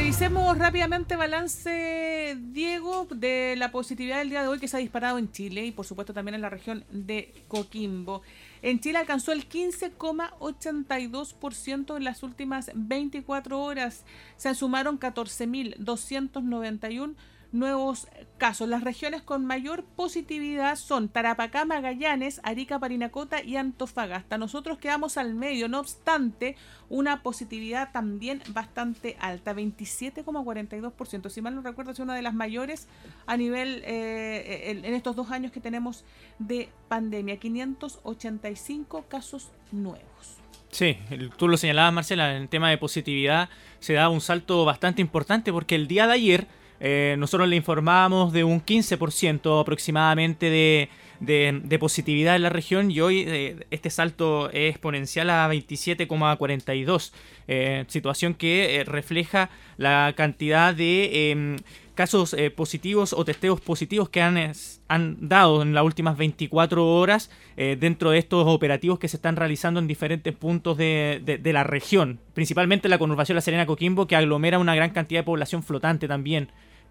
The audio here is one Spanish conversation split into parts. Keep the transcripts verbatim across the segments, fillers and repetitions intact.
Revisemos rápidamente balance, Diego, de la positividad del día de hoy que se ha disparado en Chile y por supuesto también en la región de Coquimbo. En Chile alcanzó el quince coma ochenta y dos por ciento en las últimas veinticuatro horas. Se sumaron catorce mil doscientos noventa y uno nuevos casos. Las regiones con mayor positividad son Tarapacá, Magallanes, Arica, Parinacota y Antofagasta. Nosotros quedamos al medio, no obstante, una positividad también bastante alta, veintisiete coma cuarenta y dos por ciento. Si mal no recuerdo, es una de las mayores a nivel eh, en, en estos dos años que tenemos de pandemia. quinientos ochenta y cinco casos nuevos. Sí, tú lo señalabas, Marcela, en el tema de positividad se da un salto bastante importante porque el día de ayer Eh, nosotros le informábamos de un quince por ciento aproximadamente de, de, de positividad en la región y hoy eh, este salto es exponencial a veintisiete coma cuarenta y dos, eh, situación que eh, refleja la cantidad de eh, casos eh, positivos o testeos positivos que han, han dado en las últimas veinticuatro horas eh, dentro de estos operativos que se están realizando en diferentes puntos de, de, de la región, principalmente la conurbación La Serena-Coquimbo, que aglomera una gran cantidad de población flotante también.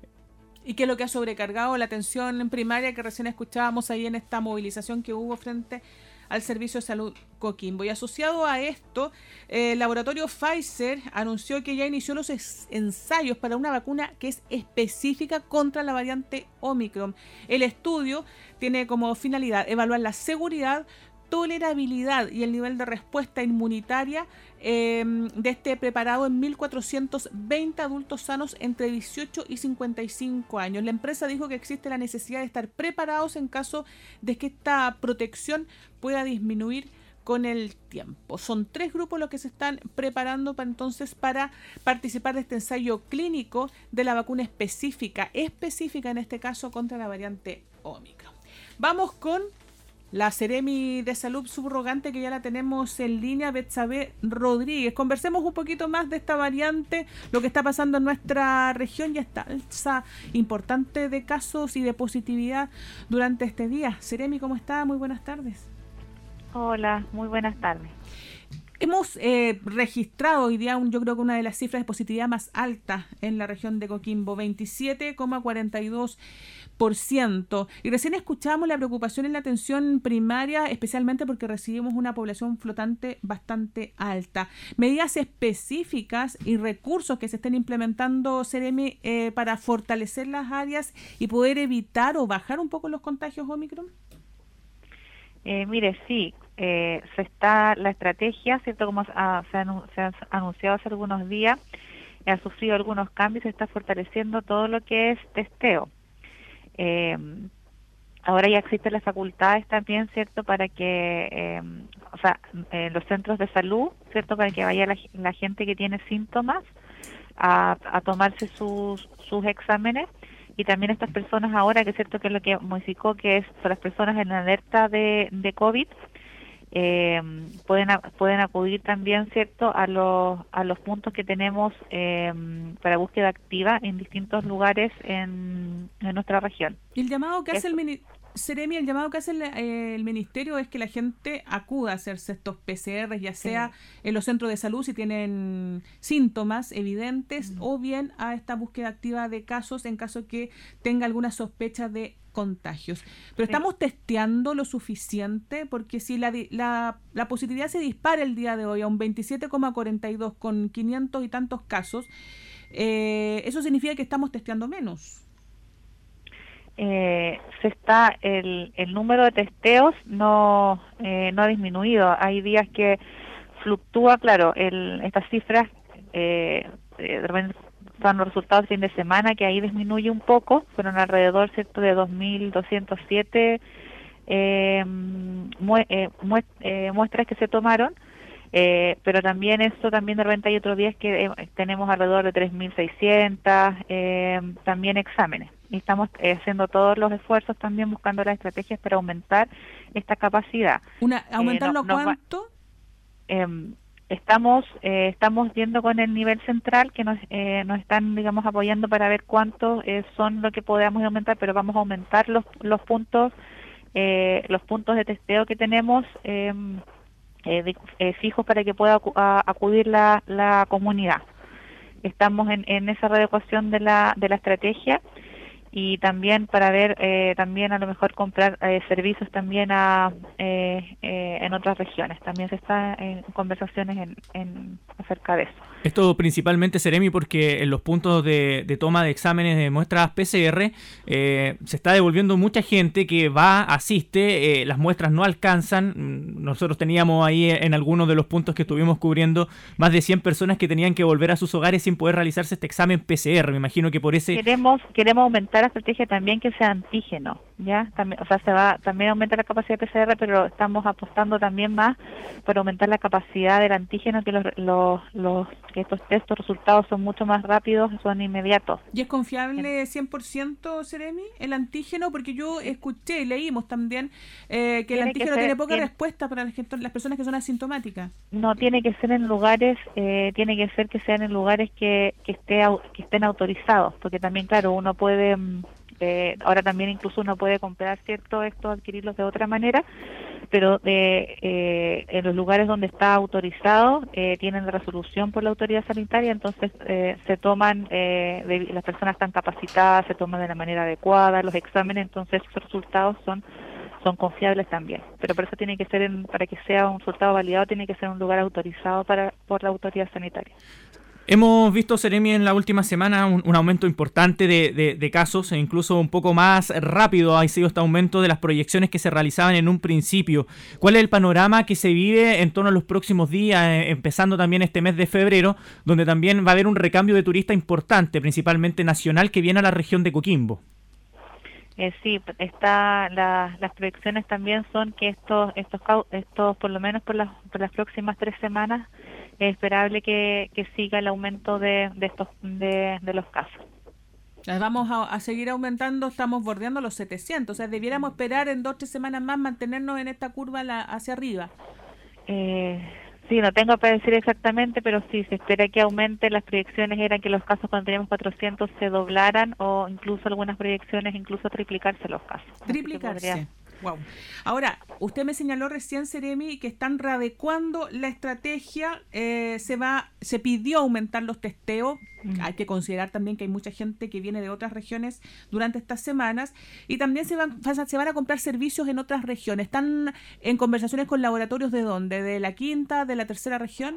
¿Y qué es lo que ha sobrecargado la atención primaria que recién escuchábamos ahí en esta movilización que hubo frente al Servicio de Salud Coquimbo? Y asociado a esto, eh, el laboratorio Pfizer anunció que ya inició los ensayos para una vacuna que es específica contra la variante Omicron. El estudio tiene como finalidad evaluar la seguridad, tolerabilidad y el nivel de respuesta inmunitaria eh, de este preparado en mil cuatrocientos veinte adultos sanos entre dieciocho y cincuenta y cinco años. La empresa dijo que existe la necesidad de estar preparados en caso de que esta protección pueda disminuir con el tiempo. Son tres grupos los que se están preparando para entonces para participar de este ensayo clínico de la vacuna específica, específica en este caso contra la variante Omicron. Vamos con la Seremi de Salud subrogante, que ya la tenemos en línea, Betsabe Rodríguez. Conversemos un poquito más de esta variante, lo que está pasando en nuestra región y esta alza importante de casos y de positividad durante este día. Seremi, ¿cómo está? Muy buenas tardes. Hola, muy buenas tardes. Hemos eh, registrado hoy día, un, yo creo que una de las cifras de positividad más altas en la región de Coquimbo, veintisiete coma cuarenta y dos por ciento. Y recién escuchamos la preocupación en la atención primaria, especialmente porque recibimos una población flotante bastante alta. Medidas específicas y recursos que se estén implementando, Seremi, eh, para fortalecer las áreas y poder evitar o bajar un poco los contagios Omicron. Eh, mire, sí, eh, se está la estrategia, cierto, como ha, se, anu, se ha anunciado hace algunos días, ha sufrido algunos cambios, se está fortaleciendo todo lo que es testeo. Eh, ahora ya existen las facultades también, cierto, para que, eh, o sea, en los centros de salud, cierto, para que vaya la, la gente que tiene síntomas a, a tomarse sus, sus exámenes. Y también estas personas ahora, que es cierto que es lo que modificó, que es para las personas en alerta de, de COVID, eh, pueden pueden acudir también, cierto, a los a los puntos que tenemos eh, para búsqueda activa en distintos lugares en, en nuestra región. ¿Y el llamado que hace el mini Seremi, el llamado que hace el, eh, el ministerio es que la gente acuda a hacerse estos P C R, ya sea sí. en los centros de salud si tienen síntomas evidentes, mm. o bien a esta búsqueda activa de casos en caso que tenga alguna sospecha de contagios. Pero sí. ¿Estamos testeando lo suficiente? Porque si la, la, la positividad se dispara el día de hoy a un veintisiete coma cuarenta y dos con quinientos y tantos casos, eh, eso significa que estamos testeando menos. Eh, se está el, el número de testeos no eh, no ha disminuido. Hay días que fluctúa, claro, el, estas cifras eh, de repente son los resultados de fin de semana, que ahí disminuye un poco, fueron alrededor, cierto, de dos mil doscientos siete eh, mue, eh, mue, eh, muestras que se tomaron, eh, pero también esto también de repente hay otros días que eh, tenemos alrededor de tres mil seiscientos eh, también exámenes. Y estamos eh, haciendo todos los esfuerzos también buscando las estrategias para aumentar esta capacidad. Una, ¿Aumentarlo eh, no, cuánto? Eh, estamos eh, estamos viendo con el nivel central que nos eh, nos están, digamos, apoyando para ver cuántos eh, son lo que podamos aumentar, pero vamos a aumentar los los puntos eh, los puntos de testeo que tenemos eh, eh, de, eh, fijos para que pueda acu a, acudir la, la comunidad. estamos en, en esa readecuación de la, de la estrategia, y también para ver, eh, también a lo mejor comprar eh, servicios también a eh, eh, en otras regiones. También se está en conversaciones en, en acerca de eso. Esto principalmente, Seremi, porque en los puntos de, de toma de exámenes de muestras P C R eh, se está devolviendo mucha gente que va, asiste, eh, las muestras no alcanzan. Nosotros teníamos ahí en algunos de los puntos que estuvimos cubriendo más de cien personas que tenían que volver a sus hogares sin poder realizarse este examen P C R. Me imagino que por ese... Queremos queremos aumentar la estrategia también que sea antígeno, ¿ya? También, o sea, se va también aumenta la capacidad de P C R, pero estamos apostando también más por aumentar la capacidad del antígeno, que los, los, los que estos test, estos resultados son mucho más rápidos, son inmediatos. ¿Y es confiable cien por ciento, Seremi, el antígeno? Porque yo escuché y leímos también eh, que el antígeno que ser, tiene poca tiene, respuesta para las, las personas que son asintomáticas. No, tiene que ser en lugares, eh, tiene que ser que sean en lugares que, que, esté, que estén autorizados, porque también, claro, uno puede... Eh, ahora también incluso uno puede comprar, ¿cierto?, esto, adquirirlos de otra manera, pero de, eh, en los lugares donde está autorizado eh, tienen resolución por la autoridad sanitaria, entonces eh, se toman, eh, de, las personas están capacitadas, se toman de la manera adecuada los exámenes, entonces esos resultados son son confiables también, pero por eso tiene que ser, en, para que sea un resultado validado, tiene que ser un lugar autorizado para por la autoridad sanitaria. Hemos visto, Seremi, en la última semana un, un aumento importante de, de, de casos, e incluso un poco más rápido ha sido este aumento de las proyecciones que se realizaban en un principio. ¿Cuál es el panorama que se vive en torno a los próximos días, eh, empezando también este mes de febrero, donde también va a haber un recambio de turista importante, principalmente nacional, que viene a la región de Coquimbo? Eh, sí, está la, las proyecciones también son que estos, estos, estos por lo menos por las, por las próximas tres semanas, es esperable que, que siga el aumento de, de estos de, de los casos. Vamos a, a seguir aumentando, estamos bordeando los setecientos, o sea, debiéramos esperar en dos o tres semanas más mantenernos en esta curva la, hacia arriba. Eh, sí, no tengo para decir exactamente, pero sí, se espera que aumente. Las proyecciones eran que los casos cuando teníamos cuatrocientos se doblaran, o incluso algunas proyecciones, incluso triplicarse los casos. Triplicarse. Wow. Ahora, usted me señaló recién, Seremi, que están readecuando la estrategia, eh, se va, se pidió aumentar los testeos. Mm. Hay que considerar también que hay mucha gente que viene de otras regiones durante estas semanas, y también se van, se van a comprar servicios en otras regiones. ¿Están en conversaciones con laboratorios de dónde? ¿De la quinta, de la tercera región?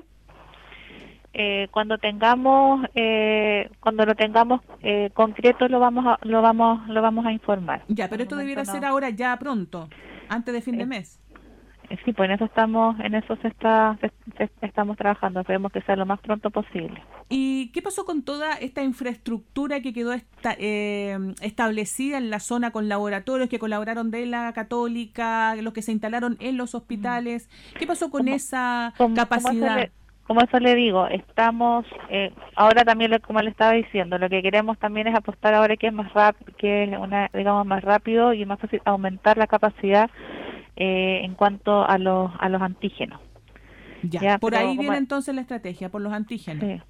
Eh, cuando tengamos eh, cuando lo tengamos eh, concreto lo vamos a, lo vamos lo vamos a informar. Ya, pero esto debiera no. ser ahora ya pronto, antes de fin eh, de mes. Eh, sí, pues en eso estamos en eso se está se, se, estamos trabajando, esperemos que sea lo más pronto posible. ¿Y qué pasó con toda esta infraestructura que quedó esta, eh, establecida en la zona con laboratorios que colaboraron de la Católica, los que se instalaron en los hospitales? ¿Qué pasó con ¿Cómo, esa cómo, capacidad? ¿cómo Como eso le digo, estamos, eh, ahora también, como le estaba diciendo, lo que queremos también es apostar ahora que es más rápido, que es una, digamos, más rápido y más fácil, aumentar la capacidad eh, en cuanto a los a los antígenos. Ya, ya por ahí viene entonces la estrategia, por los antígenos. Sí.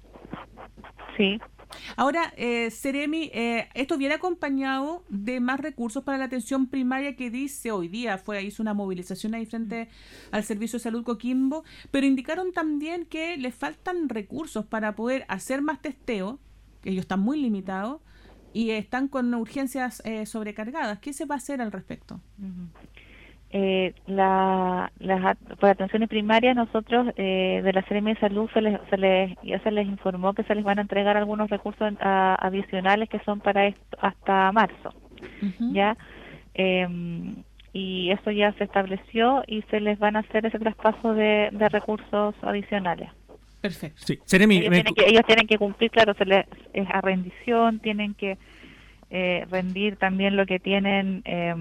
Sí. Ahora, eh, Seremi, eh, esto viene acompañado de más recursos para la atención primaria, que dice hoy día, fue hizo una movilización ahí frente al Servicio de Salud Coquimbo, pero indicaron también que les faltan recursos para poder hacer más testeo, que ellos están muy limitados y están con urgencias eh, sobrecargadas. ¿Qué se va a hacer al respecto? Uh-huh. Eh, la, las por atenciones primarias, nosotros eh, de la Seremi de Salud se les, se les ya se les informó que se les van a entregar algunos recursos a, adicionales que son para esto hasta marzo. Uh-huh. Ya eh, y eso ya se estableció y se les van a hacer ese traspaso de, de recursos adicionales. Perfecto. Sí. Seremi, ellos, me... tienen que, ellos tienen que cumplir, claro, se les es a rendición, tienen que eh, rendir también lo que tienen eh,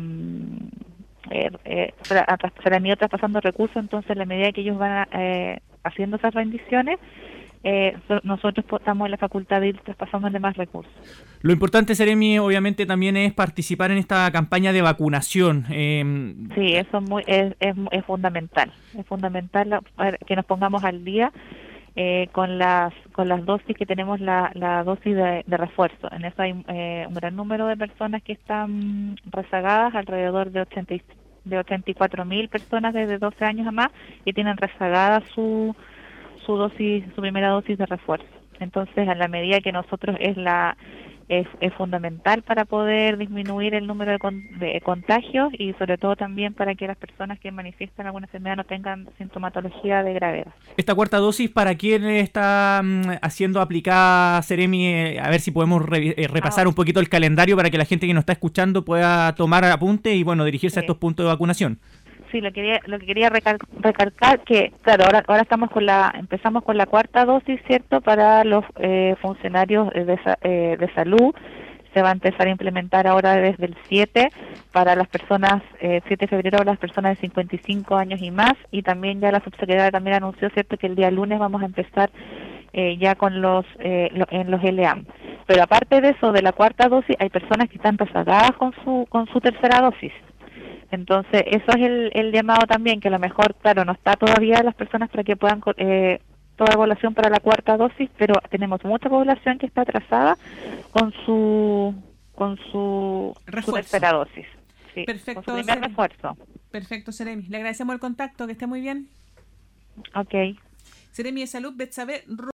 Eh, eh, se le han ido traspasando recursos, entonces a la medida que ellos van a, eh, haciendo esas rendiciones, eh, so, nosotros estamos en la facultad de ir traspasándole más recursos. Lo importante, Seremi, obviamente también es participar en esta campaña de vacunación. Eh... Sí, eso es, muy, es, es, es fundamental, es fundamental que nos pongamos al día Eh, con las con las dosis que tenemos, la, la dosis de, de refuerzo. En eso hay eh, un gran número de personas que están rezagadas, alrededor de ochenta de ochenta y cuatro mil personas desde doce años a más, y tienen rezagada su su dosis, su primera dosis de refuerzo. Entonces, a la medida que nosotros es la es, es fundamental para poder disminuir el número de, con, de contagios y sobre todo también para que las personas que manifiestan alguna enfermedad no tengan sintomatología de gravedad. Esta cuarta dosis, ¿para quién está mm, haciendo aplicada, Seremi? Eh, a ver si podemos re, eh, repasar ah. un poquito el calendario para que la gente que nos está escuchando pueda tomar apunte y bueno dirigirse sí. a estos puntos de vacunación. Sí, lo que quería, lo que quería recal, recalcar que, claro, ahora ahora estamos con la empezamos con la cuarta dosis, ¿cierto? Para los eh, funcionarios de, eh, de salud. Se va a empezar a implementar ahora desde el siete para las personas, eh, siete de febrero para las personas de cincuenta y cinco años y más, y también ya la subsecretaria también anunció, ¿cierto?, que el día lunes vamos a empezar eh, ya con los eh, lo, en los L A M. Pero aparte de eso, de la cuarta dosis, hay personas que están rezagadas con su con su tercera dosis. Entonces, eso es el, el llamado también, que a lo mejor, claro, no está todavía las personas para que puedan, eh, toda la población para la cuarta dosis, pero tenemos mucha población que está atrasada con su con su, su tercera dosis. Sí, perfecto, con su primer Seremi. refuerzo. Perfecto, Seremi. Le agradecemos el contacto, que esté muy bien. Ok. Seremi de Salud, Betsabe